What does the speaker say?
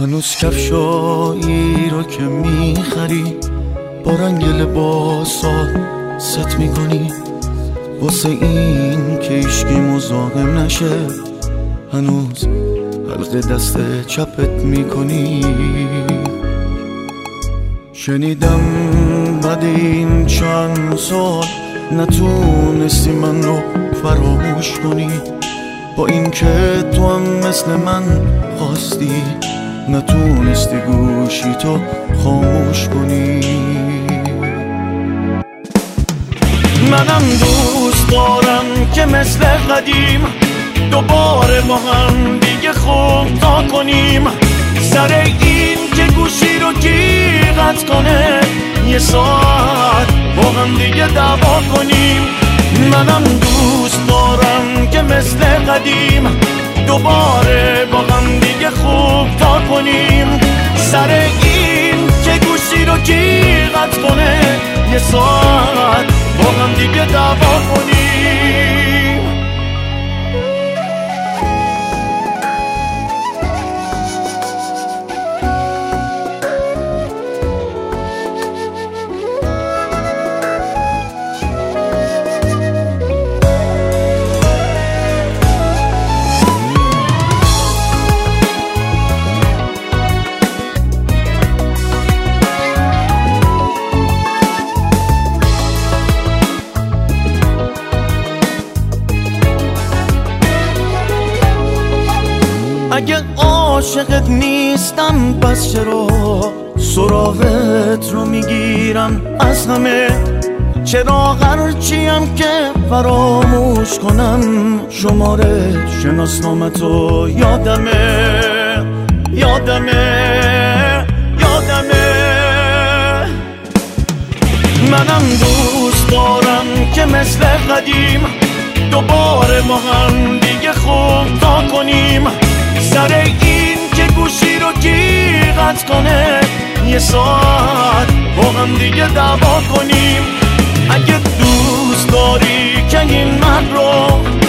هنوز کفشایی رو که میخری با رنگ لباسات ست میکنی، واسه این که ایشکی مزاحم نشه هنوز حلقه دست چپت میکنی. شنیدم بعد این چند سال نتونستی من رو فراموش کنی، با این که تو هم مثل من خواستی نتونستی گوشی تو خاموش کنی. منم دوست دارم که مثل قدیم دوباره با هم دیگه خوب تا کنیم، سر این که گوشی رو گیرت کنه یه ساعت با هم دیگه دعوا کنیم. منم دوست دارم که مثل قدیم دوباره با هم دیگه خوب تا کنیم، سر این که گوشی رو گیرت کنه یه ساعت با هم دیگه دعوا کنیم. اگه عاشقت نیستم پس چرا سراغت رو میگیرم از همه؟ چرا هرچیم که فراموش کنم شماره شناسنامتو یادمه. منم دوست دارم که مثل قدیم دوباره ما هم دیگه خوب تا کنیم، سر این که گوشی رو گیرت کنه یه ساعت با هم دیگه دعوا کنیم. اگه دوست داری که این مرد رو